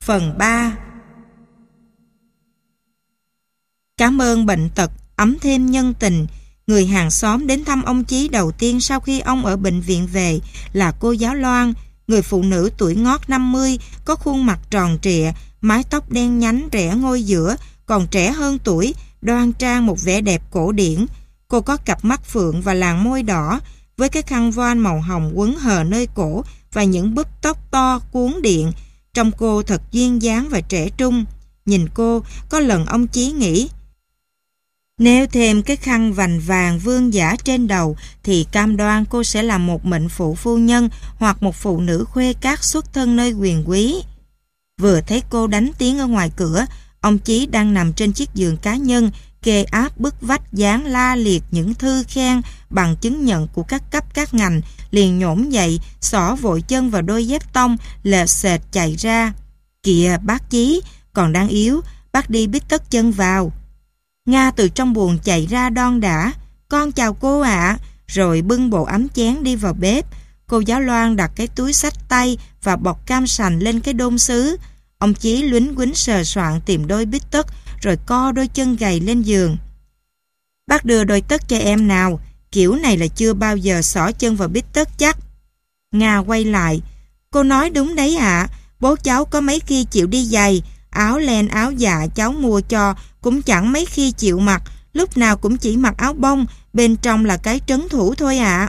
Phần 3. Cảm ơn bệnh tật ấm thêm nhân tình. Người hàng xóm đến thăm ông Chí đầu tiên sau khi ông ở bệnh viện về là cô giáo Loan, người phụ nữ tuổi ngót 50, có khuôn mặt tròn trịa, mái tóc đen nhánh rẽ ngôi giữa, còn trẻ hơn tuổi, đoan trang một vẻ đẹp cổ điển. Cô có cặp mắt phượng và làn môi đỏ, với cái khăn voan màu hồng quấn hờ nơi cổ và những búp tóc to cuốn điện. Trông cô thật duyên dáng và trẻ trung. Nhìn cô, có lần ông Chí nghĩ, nếu thêm cái khăn vành vàng vương giả trên đầu thì cam đoan cô sẽ là một mệnh phụ phu nhân hoặc một phụ nữ khuê các xuất thân nơi quyền quý. Vừa thấy cô đánh tiếng ở ngoài cửa, ông Chí đang nằm trên chiếc giường cá nhân, kê áp bức vách dán la liệt những thư khen bằng chứng nhận của các cấp các ngành, liền nhổm dậy, xỏ vội chân vào đôi dép tông, lệch xệch chạy ra. Kìa bác Chí, còn đang yếu, bác đi bít tất chân vào. Nga từ trong buồng chạy ra đon đả, con chào cô ạ, rồi bưng bộ ấm chén đi vào bếp. Cô giáo Loan đặt cái túi xách tay và bọc cam sành lên cái đôn sứ. Ông Chí lúnh quýnh sờ soạn tìm đôi bít tất, rồi co đôi chân gầy lên giường. Bác đưa đôi tất cho em nào, kiểu này là chưa bao giờ xỏ chân vào bít tất chắc. Nga quay lại, cô nói đúng đấy ạ, bố cháu có mấy khi chịu đi giày, áo len áo dạ cháu mua cho cũng chẳng mấy khi chịu mặc, lúc nào cũng chỉ mặc áo bông, bên trong là cái trấn thủ thôi ạ.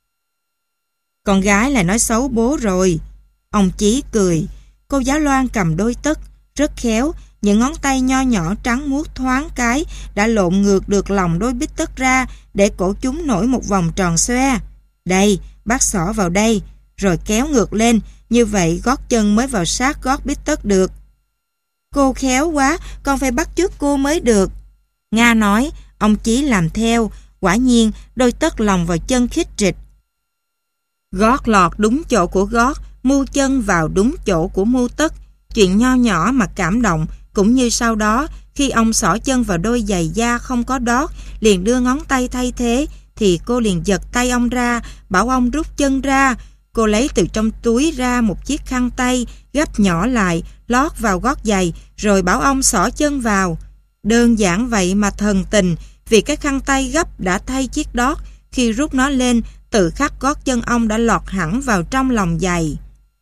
Con gái lại nói xấu bố rồi. Ông Chí cười. Cô giáo Loan cầm đôi tất, rất khéo, những ngón tay nho nhỏ trắng muốt thoáng cái đã lộn ngược được lòng đôi bít tất ra để cổ chúng nổi một vòng tròn xoe. Đây, bác xỏ vào đây, rồi kéo ngược lên, như vậy gót chân mới vào sát gót bít tất được. Cô khéo quá, con phải bắt chước cô mới được. Nga nói, ông Chí làm theo, quả nhiên đôi tất lòng vào chân khít rịch. Gót lọt đúng chỗ của gót, mu chân vào đúng chỗ của mu tất. Chuyện nho nhỏ mà cảm động, cũng như sau đó, khi ông xỏ chân vào đôi giày da không có đót, liền đưa ngón tay thay thế, thì cô liền giật tay ông ra, bảo ông rút chân ra. Cô lấy từ trong túi ra một chiếc khăn tay, gấp nhỏ lại, lót vào gót giày, rồi bảo ông xỏ chân vào. Đơn giản vậy mà thần tình, vì cái khăn tay gấp đã thay chiếc đót, khi rút nó lên, tự khắc gót chân ông đã lọt hẳn vào trong lòng giày.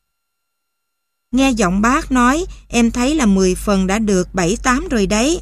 Nghe giọng bác nói, em thấy là 10 phần đã được 7-8 rồi đấy.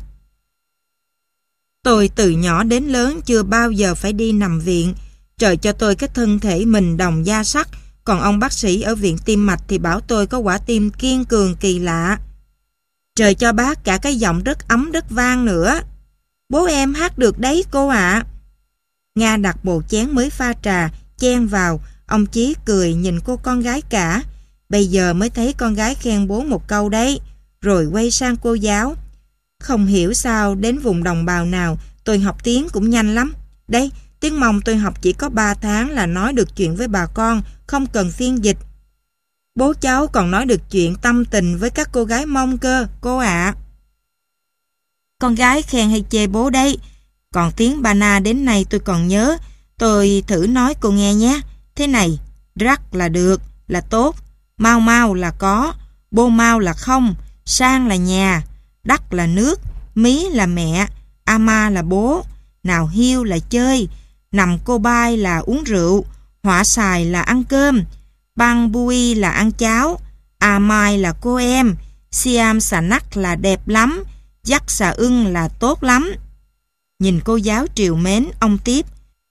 Tôi từ nhỏ đến lớn chưa bao giờ phải đi nằm viện. Trời cho tôi cái thân thể mình đồng da sắt, còn ông bác sĩ ở viện tim mạch thì bảo tôi có quả tim kiên cường kỳ lạ. Trời cho bác cả cái giọng rất ấm rất vang nữa. Bố em hát được đấy cô ạ. Nga đặt bộ chén mới pha trà, chen vào. Ông Chí cười nhìn cô con gái cả. Bây giờ mới thấy con gái khen bố một câu đấy. Rồi quay sang cô giáo. Không hiểu sao đến vùng đồng bào nào tôi học tiếng cũng nhanh lắm. Đây, tiếng Mông tôi học chỉ có 3 tháng là nói được chuyện với bà con, không cần phiên dịch. Bố cháu còn nói được chuyện tâm tình với các cô gái Mông cơ, cô ạ. Con gái khen hay chê bố đấy. Còn tiếng Ba Na đến nay tôi còn nhớ. Tôi thử nói cô nghe nhé. Thế này, rắc là được, là tốt. Mau mau là có, bô mau là không, sang là nhà, đắc là nước, mí là mẹ, ama là bố, nào hiu là chơi, nằm cô bai là uống rượu, họa xài là ăn cơm, băng bui là ăn cháo, mai là cô em, siam xà nắc là đẹp lắm, dắt xà ưng là tốt lắm. Nhìn cô giáo trìu mến, ông tiếp.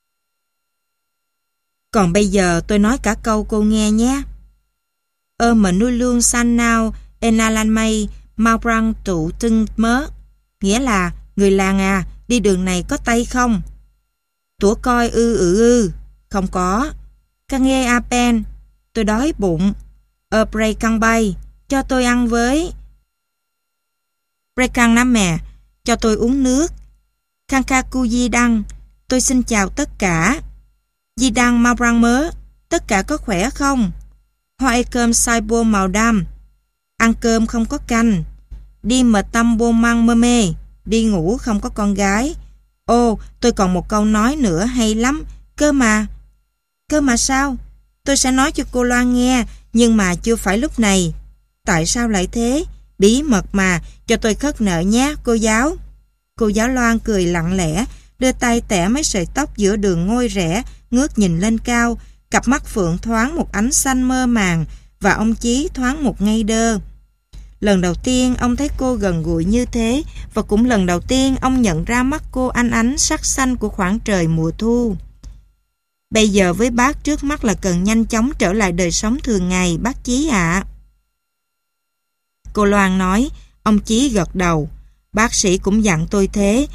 Còn bây giờ tôi nói cả câu cô nghe nhé. Mà nuôi lương san nào enalan may mau răng tụ tưng mớ, nghĩa là người làng à, đi đường này có tay không? Tủa coi không có. Ca nghe apen, tôi đói bụng. Prey căng bay, cho tôi ăn với. Prey căng nám mè, cho tôi uống nước. Kankaku di đăng, tôi xin chào tất cả. Di đăng mau răng mớ, tất cả có khỏe không? Hoa cơm sai bô màu đam, ăn cơm không có canh. Đi mà tâm bô măng mơ mê, đi ngủ không có con gái. Ô, tôi còn một câu nói nữa hay lắm. Cơ mà sao? Tôi sẽ nói cho cô Loan nghe, nhưng mà chưa phải lúc này. Tại sao lại thế? Bí mật mà, cho tôi khất nợ nhé, cô giáo. Cô giáo Loan cười lặng lẽ, đưa tay tẻ mấy sợi tóc giữa đường ngôi rẽ, ngước nhìn lên cao, cặp mắt phượng thoáng một ánh xanh mơ màng, và ông Chí thoáng một ngây đơ. Lần đầu tiên ông thấy cô gần gũi như thế, và cũng lần đầu tiên ông nhận ra mắt cô ánh ánh sắc xanh của khoảng trời mùa thu. Bây giờ với bác trước mắt là cần nhanh chóng trở lại đời sống thường ngày, bác Chí ạ. Cô Loan nói. Ông Chí gật đầu. Bác sĩ cũng dặn tôi thế.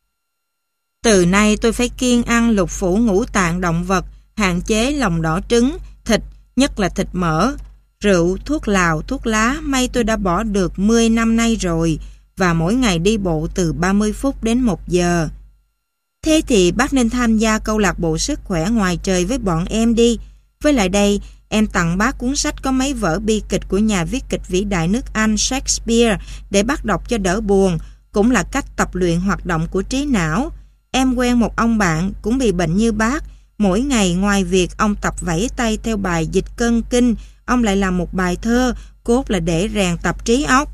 Từ nay tôi phải kiêng ăn lục phủ ngũ tạng động vật, hạn chế lòng đỏ trứng, thịt, nhất là thịt mỡ. Rượu, thuốc lào, thuốc lá, may tôi đã bỏ được 10 năm nay rồi, và mỗi ngày đi bộ từ 30 phút đến 1 giờ. Thế thì bác nên tham gia câu lạc bộ sức khỏe ngoài trời với bọn em đi. Với lại đây, em tặng bác cuốn sách có mấy vở bi kịch của nhà viết kịch vĩ đại nước Anh Shakespeare để bác đọc cho đỡ buồn, cũng là cách tập luyện hoạt động của trí não. Em quen một ông bạn cũng bị bệnh như bác. Mỗi ngày ngoài việc ông tập vẫy tay theo bài dịch cân kinh, ông lại làm một bài thơ, cốt là để rèn tập trí óc.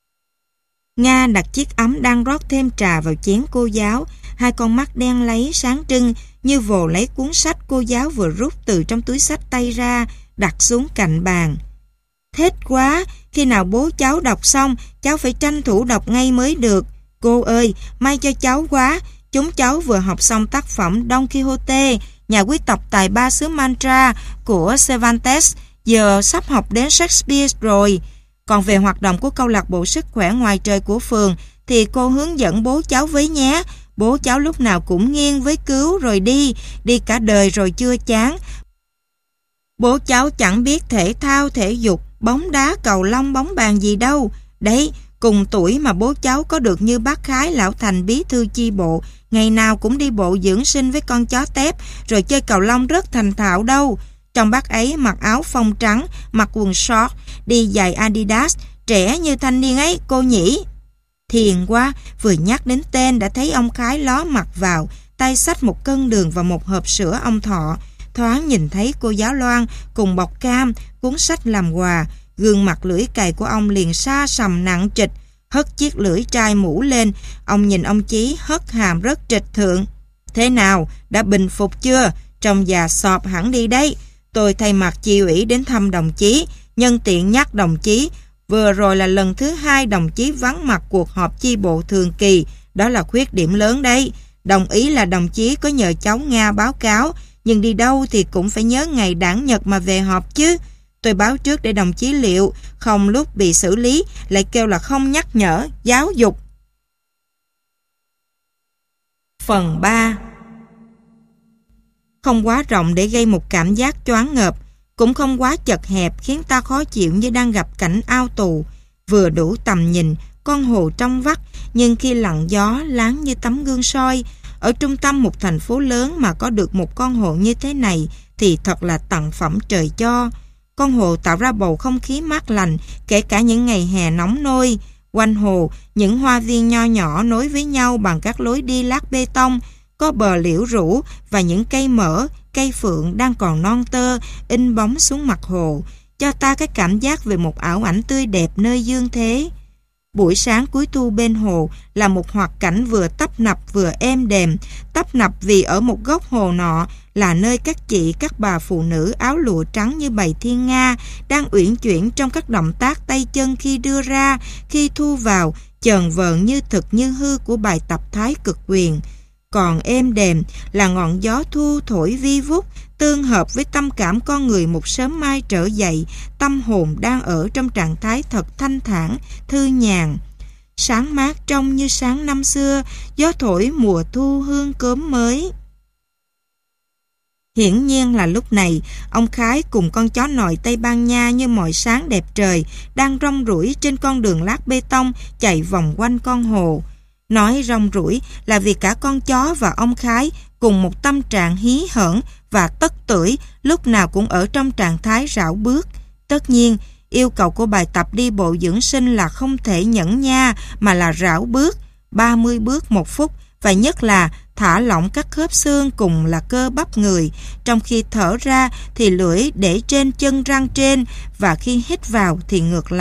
Nga đặt chiếc ấm đang rót thêm trà vào chén cô giáo, hai con mắt đen láy sáng trưng như vồ lấy cuốn sách cô giáo vừa rút từ trong túi xách tay ra, đặt xuống cạnh bàn. Thích quá, khi nào bố cháu đọc xong, cháu phải tranh thủ đọc ngay mới được. Cô ơi, may cho cháu quá, chúng cháu vừa học xong tác phẩm Don Quixote, nhà quý tộc tài ba xứ Mantra của Cervantes, giờ sắp học đến Shakespeare rồi. Còn về hoạt động của câu lạc bộ sức khỏe ngoài trời của phường thì cô hướng dẫn bố cháu với nhé. Bố cháu lúc nào cũng nghiêng với cứu rồi đi cả đời rồi chưa chán. Bố cháu chẳng biết thể thao, thể dục, bóng đá, cầu lông, bóng bàn gì đâu. Đấy, cùng tuổi mà bố cháu có được như bác Khái lão thành bí thư chi bộ, ngày nào cũng đi bộ dưỡng sinh với con chó tép, rồi chơi cầu lông rất thành thạo đâu. Trong bác ấy mặc áo phông trắng, mặc quần short, đi giày Adidas, trẻ như thanh niên ấy cô nhỉ. Thiền quá, vừa nhắc đến tên đã thấy ông Khái ló mặt vào, tay xách một cân đường và một hộp sữa ông Thọ. Thoáng nhìn thấy cô giáo Loan cùng bọc cam, cuốn sách làm quà, gương mặt lưỡi cày của ông liền xa sầm nặng trịch, hất chiếc lưỡi trai mũ lên. Ông nhìn ông Chí hất hàm rất trịch thượng. Thế nào, đã bình phục chưa? Trông già sọp hẳn đi đấy. Tôi thay mặt chi ủy đến thăm đồng chí, nhân tiện nhắc đồng chí, vừa rồi là lần thứ 2 đồng chí vắng mặt cuộc họp chi bộ thường kỳ, đó là khuyết điểm lớn đấy. Đồng ý là đồng chí có nhờ cháu Nga báo cáo, nhưng đi đâu thì cũng phải nhớ ngày đảng nhật mà về họp chứ. Tôi báo trước để đồng chí liệu, không lúc bị xử lý lại kêu là không nhắc nhở, giáo dục. Phần 3. Không quá rộng để gây một cảm giác choáng ngợp, cũng không quá chật hẹp khiến ta khó chịu như đang gặp cảnh ao tù. Vừa đủ tầm nhìn, con hồ trong vắt, nhưng khi lặng gió láng như tấm gương soi. Ở trung tâm một thành phố lớn mà có được một con hồ như thế này thì thật là tặng phẩm trời cho. Con hồ tạo ra bầu không khí mát lành, kể cả những ngày hè nóng nôi. Quanh hồ, những hoa viên nho nhỏ nối với nhau bằng các lối đi lát bê tông, có bờ liễu rũ và những cây mỡ, cây phượng đang còn non tơ, in bóng xuống mặt hồ, cho ta cái cảm giác về một ảo ảnh tươi đẹp nơi dương thế. Buổi sáng cuối thu bên hồ là một hoạt cảnh vừa tấp nập vừa êm đềm, tấp nập vì ở một góc hồ nọ là nơi các chị, các bà phụ nữ áo lụa trắng như bầy thiên nga đang uyển chuyển trong các động tác tay chân khi đưa ra, khi thu vào, chờn vờn như thực như hư của bài tập Thái Cực Quyền. Còn êm đềm là ngọn gió thu thổi vi vút, tương hợp với tâm cảm con người một sớm mai trở dậy, tâm hồn đang ở trong trạng thái thật thanh thản, thư nhàn. Sáng mát trong như sáng năm xưa, gió thổi mùa thu hương cốm mới. Hiển nhiên là lúc này, ông Khái cùng con chó nòi Tây Ban Nha như mọi sáng đẹp trời, đang rong ruổi trên con đường lát bê tông chạy vòng quanh con hồ. Nói rong ruổi là vì cả con chó và ông Khái cùng một tâm trạng hí hởn và tất tưởi, lúc nào cũng ở trong trạng thái rảo bước. Tất nhiên, yêu cầu của bài tập đi bộ dưỡng sinh là không thể nhẫn nha, mà là rảo bước, 30 bước 1 phút, và nhất là thả lỏng các khớp xương cùng là cơ bắp người. Trong khi thở ra thì lưỡi để trên chân răng trên, và khi hít vào thì ngược lại,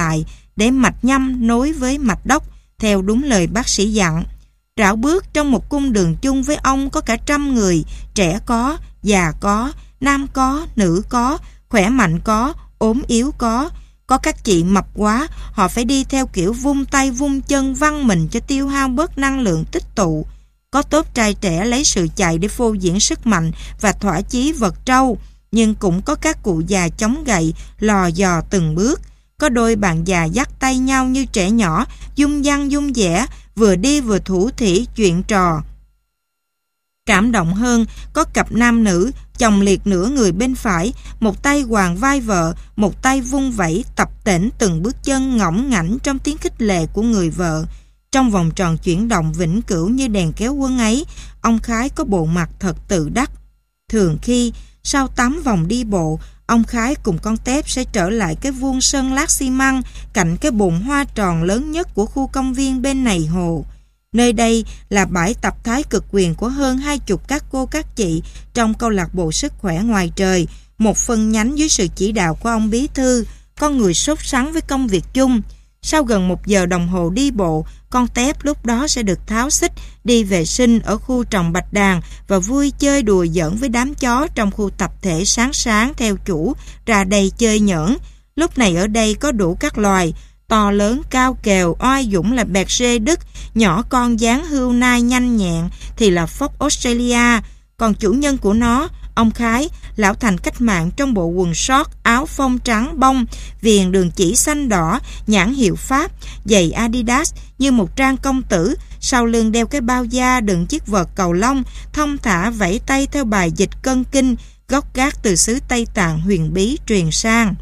để mạch nhâm nối với mạch đốc, theo đúng lời bác sĩ dặn. Rảo bước trong một cung đường chung với ông có cả 100 người, trẻ có, già có, nam có, nữ có, khỏe mạnh có, ốm yếu có. Có các chị mập quá, họ phải đi theo kiểu vung tay vung chân văng mình cho tiêu hao bớt năng lượng tích tụ. Có tốt trai trẻ lấy sự chạy để phô diễn sức mạnh và thỏa chí vật trâu, nhưng cũng có các cụ già chống gậy, lò dò từng bước. Có đôi bạn già dắt tay nhau như trẻ nhỏ, dung dăng dung dẻ, vừa đi vừa thủ thỉ chuyện trò. Cảm động hơn, có cặp nam nữ, chồng liệt nửa người bên phải, một tay quàng vai vợ, một tay vung vẩy tập tễnh từng bước chân ngõng ngảnh trong tiếng khích lệ của người vợ. Trong vòng tròn chuyển động vĩnh cửu như đèn kéo quân ấy, ông Khái có bộ mặt thật tự đắc. Thường khi, sau 8 vòng đi bộ, ông Khái cùng con Tép sẽ trở lại cái vuông sân lát xi măng cạnh cái bồn hoa tròn lớn nhất của khu công viên bên này hồ. Nơi đây là bãi tập thái cực quyền của hơn 20 các cô các chị trong câu lạc bộ sức khỏe ngoài trời, một phân nhánh dưới sự chỉ đạo của ông bí thư, con người sốt sắng với công việc chung. Sau gần 1 giờ đồng hồ đi bộ, con Tép lúc đó sẽ được tháo xích đi vệ sinh ở khu trồng bạch đàn và vui chơi đùa giỡn với đám chó trong khu tập thể sáng sáng theo chủ ra đây chơi nhỡn. Lúc này ở đây có đủ các loài, to lớn cao kèo oai dũng là bẹt rê Đức, nhỏ con dáng hươu nai nhanh nhẹn thì là fox Australia. Còn chủ nhân của nó, ông Khái, lão thành cách mạng trong bộ quần short, áo phông trắng bông, viền đường chỉ xanh đỏ, nhãn hiệu Pháp, giày Adidas như một trang công tử, sau lưng đeo cái bao da đựng chiếc vợt cầu lông, thong thả vẫy tay theo bài dịch cân kinh, gốc gác từ xứ Tây Tạng huyền bí truyền sang.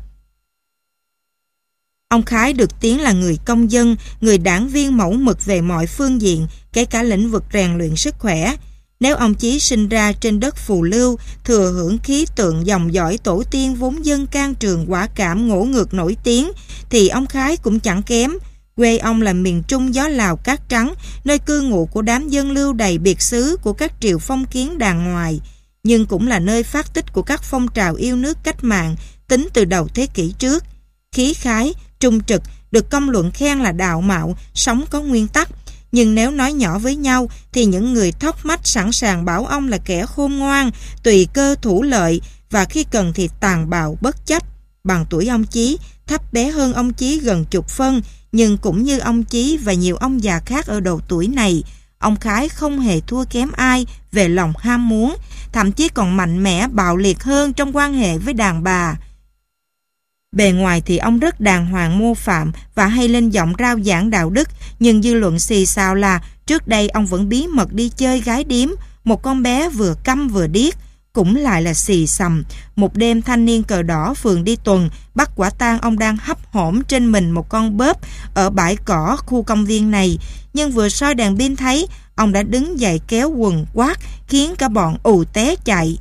Ông Khái được tiếng là người công dân, người đảng viên mẫu mực về mọi phương diện, kể cả lĩnh vực rèn luyện sức khỏe. Nếu ông Chí sinh ra trên đất phù lưu, thừa hưởng khí tượng dòng dõi tổ tiên vốn dân can trường quả cảm ngỗ ngược nổi tiếng, thì ông Khái cũng chẳng kém. Quê ông là miền Trung gió Lào cát trắng, nơi cư ngụ của đám dân lưu đầy biệt xứ của các triều phong kiến đàng ngoài, nhưng cũng là nơi phát tích của các phong trào yêu nước cách mạng tính từ đầu thế kỷ trước. Khí khái, trung trực, được công luận khen là đạo mạo, sống có nguyên tắc. Nhưng nếu nói nhỏ với nhau thì những người thóc mách sẵn sàng bảo ông là kẻ khôn ngoan, tùy cơ thủ lợi và khi cần thì tàn bạo bất chấp. Bằng tuổi ông Chí, thấp bé hơn ông Chí gần 10 phân, nhưng cũng như ông Chí và nhiều ông già khác ở độ tuổi này, ông Khái không hề thua kém ai về lòng ham muốn, thậm chí còn mạnh mẽ bạo liệt hơn trong quan hệ với đàn bà. Bề ngoài thì ông rất đàng hoàng mô phạm và hay lên giọng rao giảng đạo đức, nhưng dư luận xì xào là trước đây ông vẫn bí mật đi chơi gái điếm, một con bé vừa câm vừa điếc. Cũng lại là xì xầm, một đêm thanh niên cờ đỏ phường đi tuần bắt quả tang ông đang hấp hổm trên mình một con bớp ở bãi cỏ khu công viên này, nhưng vừa soi đèn pin thấy ông đã đứng dậy kéo quần quát khiến cả bọn ù té chạy.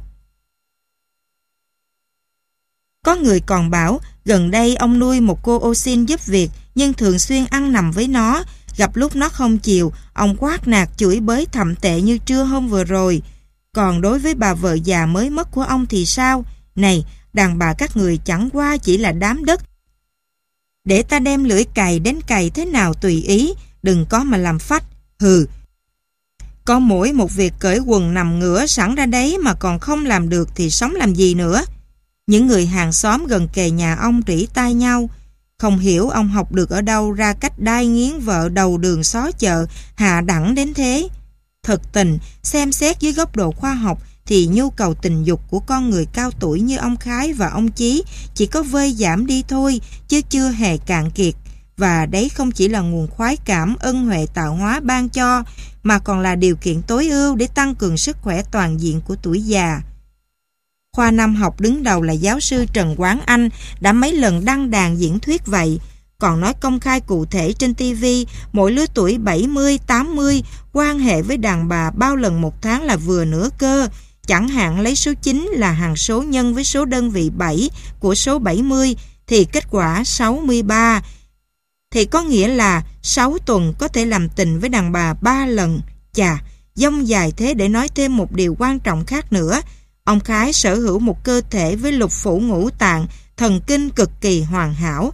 Có người còn bảo gần đây ông nuôi một cô ô xin giúp việc nhưng thường xuyên ăn nằm với nó, gặp lúc nó không chịu, ông quát nạt chửi bới thậm tệ như trưa hôm vừa rồi. Còn đối với bà vợ già mới mất của ông thì sao? Này, đàn bà các người chẳng qua chỉ là đám đất. Để ta đem lưỡi cày đến cày thế nào tùy ý, đừng có mà làm phách. Hừ, có mỗi một việc cởi quần nằm ngửa sẵn ra đấy mà còn không làm được thì sống làm gì nữa. Những người hàng xóm gần kề nhà ông rỉ tai nhau. Không hiểu ông học được ở đâu ra cách đai nghiến vợ đầu đường xó chợ hạ đẳng đến thế. Thực tình, xem xét dưới góc độ khoa học thì nhu cầu tình dục của con người cao tuổi như ông Khái và ông Chí chỉ có vơi giảm đi thôi, chứ chưa hề cạn kiệt. Và đấy không chỉ là nguồn khoái cảm ân huệ tạo hóa ban cho, mà còn là điều kiện tối ưu để tăng cường sức khỏe toàn diện của tuổi già. Khoa Nam học đứng đầu là giáo sư Trần Quán Anh đã mấy lần đăng đàn diễn thuyết vậy. Còn nói công khai cụ thể trên TV, mỗi lứa tuổi 70, 80 quan hệ với đàn bà bao lần một tháng là vừa nữa cơ. Chẳng hạn lấy số 9 là hằng số nhân với số đơn vị 7 của số 70 thì kết quả 63. Thì có nghĩa là 6 tuần có thể làm tình với đàn bà 3 lần. Chà, dông dài thế để nói thêm một điều quan trọng khác nữa. Ông Khái sở hữu một cơ thể với lục phủ ngũ tạng, thần kinh cực kỳ hoàn hảo.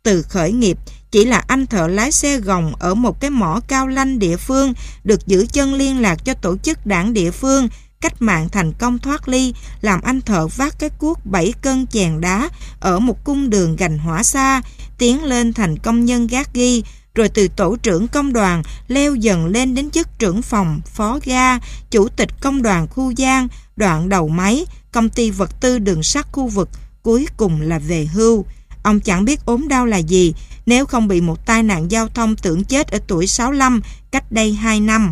từ khởi nghiệp, chỉ là anh thợ lái xe gồng ở một cái mỏ cao lanh địa phương, được giữ chân liên lạc cho tổ chức đảng địa phương. Cách mạng thành công thoát ly, làm anh thợ vác cái cuốc 7 cân chèn đá ở một cung đường gành hỏa xa, tiến lên thành công nhân gác ghi, rồi từ tổ trưởng công đoàn leo dần lên đến chức trưởng phòng, phó ga, chủ tịch công đoàn khu Giang, đoạn đầu máy, công ty vật tư đường sắt khu vực, cuối cùng là về hưu. Ông chẳng biết ốm đau là gì, nếu không bị một tai nạn giao thông tưởng chết ở tuổi 65, cách đây 2 năm.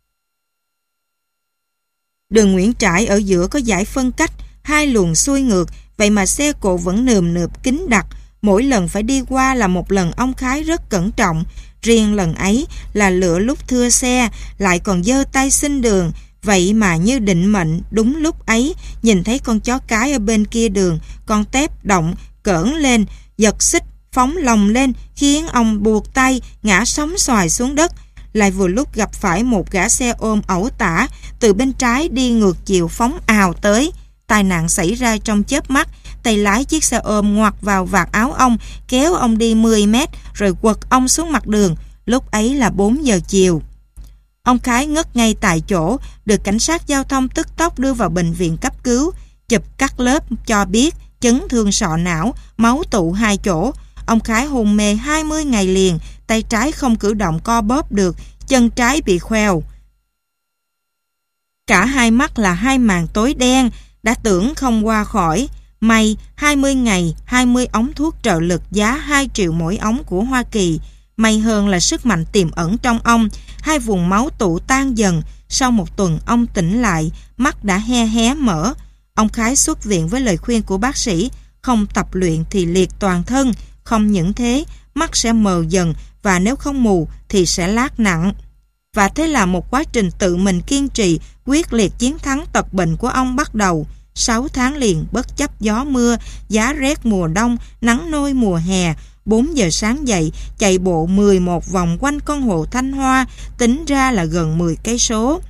Đường Nguyễn Trãi ở giữa có dải phân cách, 2 luồng xuôi ngược, vậy mà xe cộ vẫn nườm nượp kín đặc. Mỗi lần phải đi qua là một lần ông Khái rất cẩn trọng. Riêng lần ấy là lựa lúc thưa xe, lại còn giơ tay xin đường. Vậy mà như định mệnh, đúng lúc ấy, nhìn thấy con chó cái ở bên kia đường, con tép động, cỡn lên, giật xích, phóng lồng lên, khiến ông buộc tay, ngã sóng xoài xuống đất. Lại vừa lúc gặp phải một gã xe ôm ẩu tả, từ bên trái đi ngược chiều phóng ào tới. Tai nạn xảy ra trong chớp mắt, tay lái chiếc xe ôm ngoặt vào vạt áo ông, kéo ông đi 10 mét, rồi quật ông xuống mặt đường. Lúc ấy là 4 giờ chiều. Ông Khái ngất ngay tại chỗ, được cảnh sát giao thông tức tốc đưa vào bệnh viện cấp cứu. Chụp cắt lớp cho biết chấn thương sọ não, máu tụ 2 chỗ. Ông Khái hôn mê 20 ngày liền, tay trái không cử động co bóp được, chân trái bị khoeo. Cả hai mắt là 2 màn tối đen, đã tưởng không qua khỏi. May 20 ngày, 20 ống thuốc trợ lực giá 2 triệu mỗi ống của Hoa Kỳ. May hơn là sức mạnh tiềm ẩn trong ông. 2 vùng máu tụ tan dần. Sau 1 tuần ông tỉnh lại, mắt đã he hé mở. Ông Khái xuất viện với lời khuyên của bác sĩ, không tập luyện thì liệt toàn thân. Không những thế, mắt sẽ mờ dần, và nếu không mù thì sẽ lác nặng. Và thế là một quá trình tự mình kiên trì, quyết liệt chiến thắng tật bệnh của ông bắt đầu. 6 tháng liền, bất chấp gió mưa, giá rét mùa đông, nắng nôi mùa hè. 4 giờ sáng dậy, chạy bộ 11 vòng quanh con hồ Thanh Hoa, tính ra là gần 10 cây số.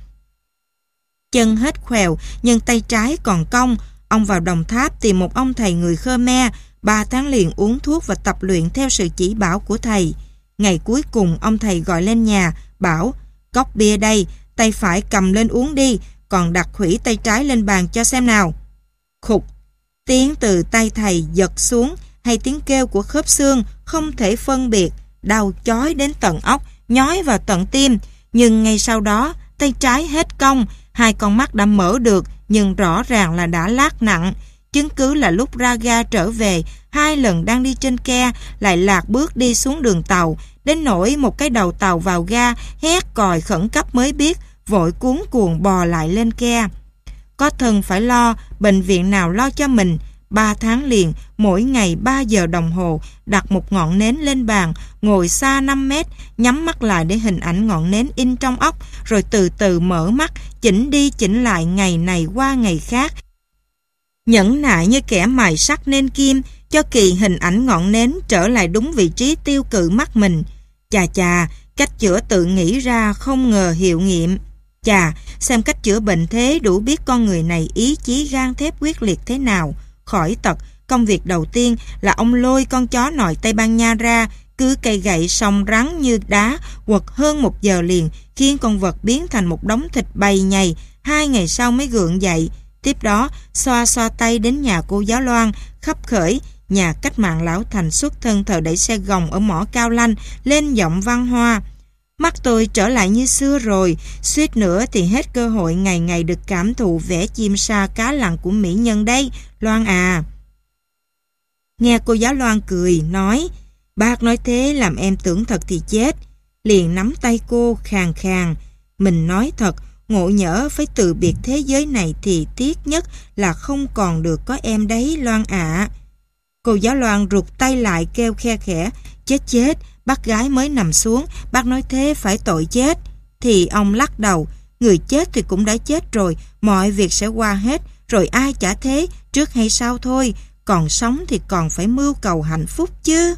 Chân hết khoèo, nhưng tay trái còn cong. Ông vào Đồng Tháp tìm một ông thầy người Khmer, 3 tháng liền uống thuốc và tập luyện theo sự chỉ bảo của thầy. Ngày cuối cùng ông thầy gọi lên nhà, bảo: "Cốc bia đây, tay phải cầm lên uống đi, còn đặt khuỷu tay trái lên bàn cho xem nào." Khục, tiếng từ tay thầy giật xuống, hay tiếng kêu của khớp xương không thể phân biệt, đau chói đến tận óc, nhói vào tận tim. Nhưng ngay sau đó, tay trái hết cong, 2 con mắt đã mở được, nhưng rõ ràng là đã lác nặng. Chứng cứ là lúc ra ga trở về, 2 lần đang đi trên ke, lại lạc bước đi xuống đường tàu, đến nỗi một cái đầu tàu vào ga, hét còi khẩn cấp mới biết, vội cuống cuồng bò lại lên ke. Có thân phải lo, bệnh viện nào lo cho mình. 3 tháng liền, mỗi ngày 3 giờ đồng hồ, đặt một ngọn nến lên bàn, ngồi xa 5 mét, nhắm mắt lại để hình ảnh ngọn nến in trong óc, rồi từ từ mở mắt, chỉnh đi chỉnh lại ngày này qua ngày khác. Nhẫn nại như kẻ mài sắt nên kim, cho kỳ hình ảnh ngọn nến trở lại đúng vị trí tiêu cự mắt mình. Chà chà, cách chữa tự nghĩ ra không ngờ hiệu nghiệm. Chà, xem cách chữa bệnh thế đủ biết con người này ý chí gang thép quyết liệt thế nào. Khỏi tật, công việc đầu tiên là ông lôi con chó nòi Tây Ban Nha ra, cứ cây gậy sòng rắn như đá, quật hơn 1 giờ liền, khiến con vật biến thành một đống thịt bầy nhầy. 2 ngày sau mới gượng dậy. Tiếp đó, xoa xoa tay đến nhà cô giáo Loan, khấp khởi, nhà cách mạng lão thành xuất thân thợ đẩy xe gồng ở mỏ Cao Lanh, lên giọng văn hoa: "Mắt tôi trở lại như xưa rồi, suýt nữa thì hết cơ hội ngày ngày được cảm thụ vẻ chim sa cá lặn của mỹ nhân đây, Loan à." Nghe cô giáo Loan cười, nói: "Bác nói thế làm em tưởng thật thì chết." Liền nắm tay cô khàn khàn: "Mình nói thật, ngộ nhỡ phải từ biệt thế giới này thì tiếc nhất là không còn được có em đấy, Loan ạ." Cô giáo Loan rụt tay lại kêu khe khẽ: "Chết chết, bác gái mới nằm xuống, bác nói thế phải tội chết." Thì ông lắc đầu: "Người chết thì cũng đã chết rồi, mọi việc sẽ qua hết, rồi ai chả thế, trước hay sau thôi, còn sống thì còn phải mưu cầu hạnh phúc chứ."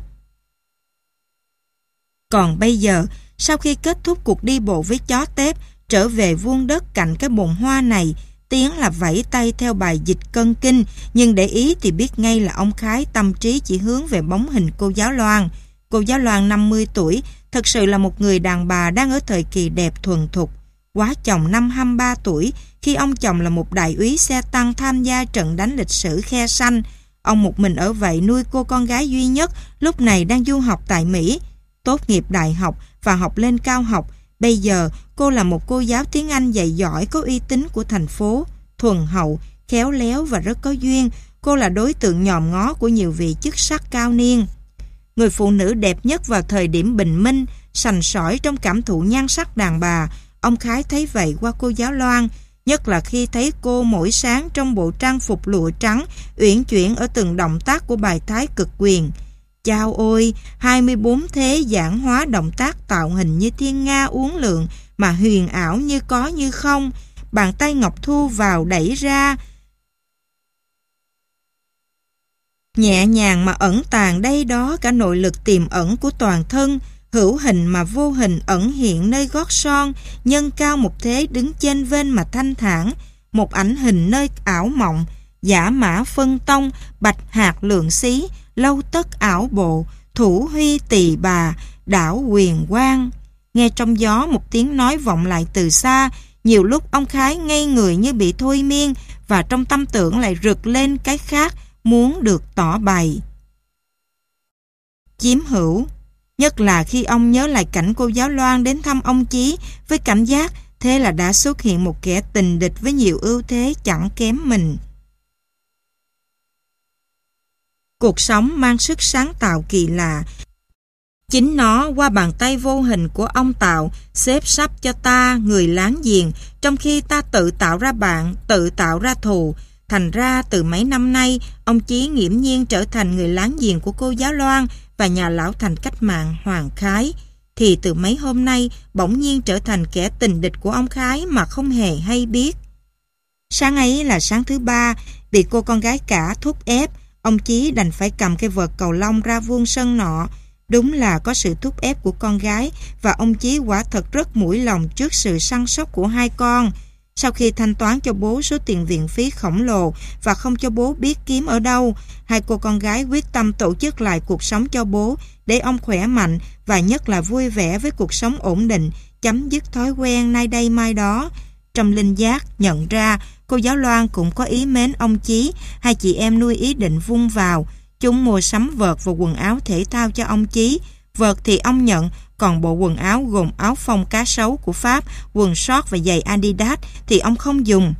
Còn bây giờ, sau khi kết thúc cuộc đi bộ với chó tép, trở về vuông đất cạnh cái bồn hoa này, tiếng là vẫy tay theo bài dịch cân kinh, nhưng để ý thì biết ngay là ông Khái tâm trí chỉ hướng về bóng hình cô giáo Loan. Cô giáo Loan 50 tuổi, thật sự là một người đàn bà đang ở thời kỳ đẹp thuần thục. Quá chồng năm 23 tuổi, khi ông chồng là một đại úy xe tăng tham gia trận đánh lịch sử Khe Sanh. Ông một mình ở vậy nuôi cô con gái duy nhất, lúc này đang du học tại Mỹ. Tốt nghiệp đại học và học lên cao học, bây giờ cô là một cô giáo tiếng Anh dạy giỏi có uy tín của thành phố, thuần hậu, khéo léo và rất có duyên. Cô là đối tượng nhòm ngó của nhiều vị chức sắc cao niên. Người phụ nữ đẹp nhất vào thời điểm bình minh, sành sỏi trong cảm thụ nhan sắc đàn bà. Ông Khái thấy vậy qua cô giáo Loan, nhất là khi thấy cô mỗi sáng trong bộ trang phục lụa trắng, uyển chuyển ở từng động tác của bài Thái Cực Quyền. Chao ôi, 24 thế giản hóa động tác tạo hình như thiên nga uốn lượn, mà huyền ảo như có như không. Bàn tay Ngọc Thu vào đẩy ra, nhẹ nhàng mà ẩn tàng đây đó cả nội lực tiềm ẩn của toàn thân, hữu hình mà vô hình ẩn hiện nơi gót son, nhân cao một thế đứng trên vên mà thanh thản, một ảnh hình nơi ảo mộng, giả mã phân tông, bạch hạt lượng xí, lâu tất ảo bộ, thủ huy tỳ bà, đảo quyền quang. Nghe trong gió một tiếng nói vọng lại từ xa, nhiều lúc ông Khái ngây người như bị thôi miên, và trong tâm tưởng lại rực lên cái khác muốn được tỏ bày. Chiếm hữu, nhất là khi ông nhớ lại cảnh cô giáo Loan đến thăm ông Chí với cảm giác thế là đã xuất hiện một kẻ tình địch với nhiều ưu thế chẳng kém mình. Cuộc sống mang sức sáng tạo kỳ lạ. Chính nó qua bàn tay vô hình của ông tạo xếp sắp cho ta người láng giềng, trong khi ta tự tạo ra bạn, tự tạo ra thù. Thành ra từ mấy năm nay, ông Chí nghiễm nhiên trở thành người láng giềng của cô giáo Loan và nhà lão thành cách mạng Hoàng Khái. Thì từ mấy hôm nay, bỗng nhiên trở thành kẻ tình địch của ông Khái mà không hề hay biết. Sáng ấy là sáng thứ ba, bị cô con gái cả thúc ép, ông Chí đành phải cầm cái vợt cầu lông ra vuông sân nọ. Đúng là có sự thúc ép của con gái, và ông Chí quả thật rất mũi lòng trước sự săn sóc của hai con. Sau khi thanh toán cho bố số tiền viện phí khổng lồ và không cho bố biết kiếm ở đâu, hai cô con gái quyết tâm tổ chức lại cuộc sống cho bố để ông khỏe mạnh và nhất là vui vẻ với cuộc sống ổn định, chấm dứt thói quen nay đây mai đó. Trong linh giác nhận ra cô giáo Loan cũng có ý mến ông Chí, hai chị em nuôi ý định vung vào. Chúng mua sắm vợt và quần áo thể thao cho ông Chí. Vợt thì ông nhận, còn bộ quần áo gồm áo phông cá sấu của Pháp, quần short và giày Adidas thì ông không dùng.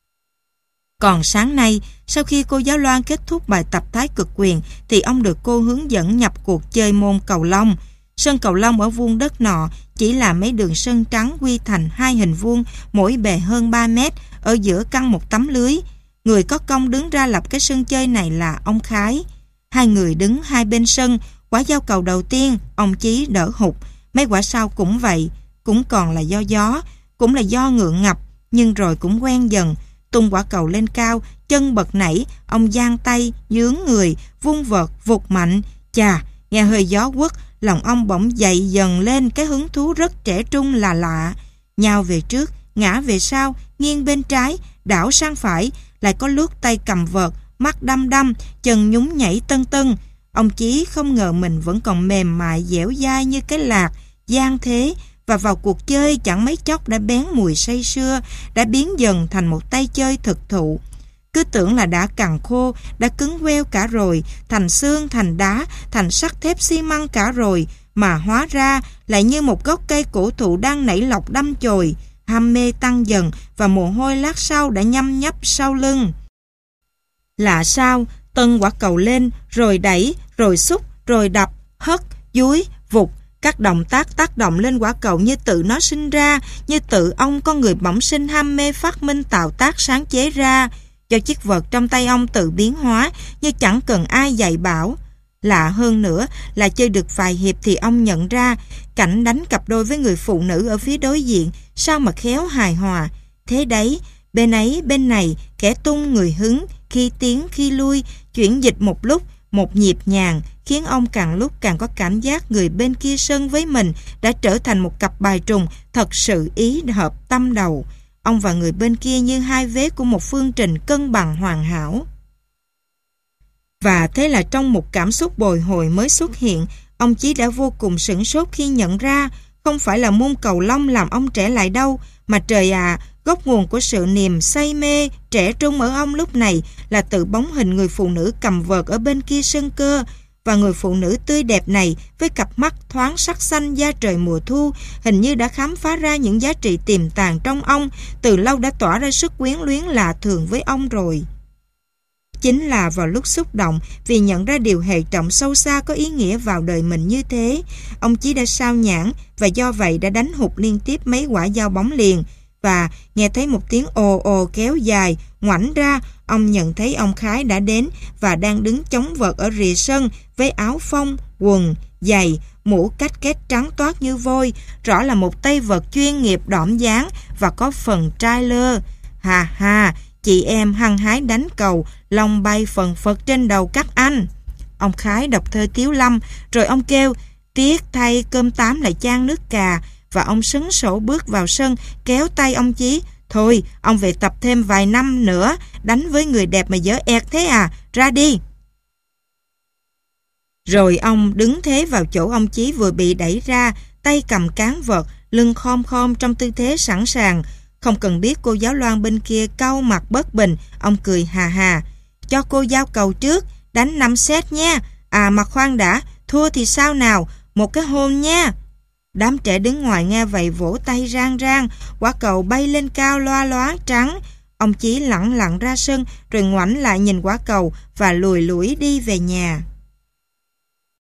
Còn sáng nay, sau khi cô giáo Loan kết thúc bài tập Thái Cực Quyền thì ông được cô hướng dẫn nhập cuộc chơi môn cầu lông. Sân cầu lông ở vuông đất nọ chỉ là mấy đường sân trắng quy thành hai hình vuông, mỗi bề hơn 3 mét, ở giữa căng một tấm lưới. Người có công đứng ra lập cái sân chơi này là ông Khái. Hai người đứng hai bên sân, quả giao cầu đầu tiên ông Chí đỡ hụt, mấy quả sau cũng vậy, cũng còn là do gió, cũng là do ngượng ngập, nhưng rồi cũng quen dần. Tung quả cầu lên cao, chân bật nảy, ông giang tay, dướng người, vung vợt, vụt mạnh. Chà, nghe hơi gió quất, lòng ông bỗng dậy dần lên cái hứng thú rất trẻ trung là lạ. Nhào về trước, ngã về sau, nghiêng bên trái, đảo sang phải, lại có lúc tay cầm vợt, mắt đăm đăm, chân nhún nhảy tân tân. Ông Chí không ngờ mình vẫn còn mềm mại dẻo dai như cái lạc, gian thế, và vào cuộc chơi chẳng mấy chốc đã bén mùi say sưa, đã biến dần thành một tay chơi thực thụ. Cứ tưởng là đã cằn khô, đã cứng queo cả rồi, thành xương, thành đá, thành sắt thép xi măng cả rồi, mà hóa ra lại như một gốc cây cổ thụ đang nảy lọc đâm chồi. Ham mê tăng dần và mồ hôi lát sau đã nhăm nhấp sau lưng. Lạ sao, tâng quả cầu lên, rồi đẩy, rồi xúc, rồi đập, hất, dúi, vụt. Các động tác tác động lên quả cầu như tự nó sinh ra, như tự ông con người bẩm sinh ham mê phát minh tạo tác sáng chế ra, cho chiếc vợt trong tay ông tự biến hóa như chẳng cần ai dạy bảo. Lạ hơn nữa là chơi được vài hiệp thì ông nhận ra cảnh đánh cặp đôi với người phụ nữ ở phía đối diện sao mà khéo hài hòa. Thế đấy, bên ấy bên này, kẻ tung người hứng, khi tiến khi lui, chuyển dịch một lúc, một nhịp nhàng, khiến ông càng lúc càng có cảm giác người bên kia sân với mình đã trở thành một cặp bài trùng thật sự ý hợp tâm đầu. ông và người bên kia như hai vế của một phương trình cân bằng hoàn hảo. Và thế là trong một cảm xúc bồi hồi mới xuất hiện, ông Chí đã vô cùng sửng sốt khi nhận ra không phải là môn cầu lông làm ông trẻ lại đâu, mà trời ạ, gốc nguồn của sự niềm say mê trẻ trung ở ông lúc này là tự bóng hình người phụ nữ cầm vợt ở bên kia sân cơ. Và người phụ nữ tươi đẹp này với cặp mắt thoáng sắc xanh da trời mùa thu hình như đã khám phá ra những giá trị tiềm tàng trong ông, từ lâu đã tỏa ra sức quyến luyến lạ thường với ông rồi. Chính là vào lúc xúc động vì nhận ra điều hệ trọng sâu xa có ý nghĩa vào đời mình như thế, ông Chí đã sao nhãng và do vậy đã đánh hụt liên tiếp mấy quả dao bóng liền. Và nghe thấy một tiếng ồ ồ kéo dài, ngoảnh ra, ông nhận thấy ông Khái đã đến và đang đứng chống vợt ở rìa sân với áo phông, quần, giày, mũ cách két trắng toát như vôi, rõ là một tay vợt chuyên nghiệp đỏm dáng và có phần trailer. Hà hà, chị em hăng hái đánh cầu, lòng bay phần phật trên đầu các anh. Ông Khái đọc thơ Tiếu Lâm, rồi ông kêu, tiếc thay cơm tám lại chan nước cà, và ông sấn sổ bước vào sân, kéo tay ông Chí. Thôi, ông về tập thêm vài năm nữa, đánh với người đẹp mà dở ẹt thế à, ra đi. Rồi ông đứng thế vào chỗ ông Chí vừa bị đẩy ra, tay cầm cán vợt, lưng khom khom trong tư thế sẵn sàng. Không cần biết cô giáo Loan bên kia cau mặt bất bình, ông cười hà hà. Cho cô giao cầu trước, đánh 5 set nha. À mà khoan đã, thua thì sao nào, một cái hôn nha. Đám trẻ đứng ngoài nghe vậy vỗ tay rang rang, quả cầu bay lên cao loa loáng trắng. Ông Chí lẳng lặng ra sân rồi ngoảnh lại nhìn quả cầu và lùi lủi đi về nhà.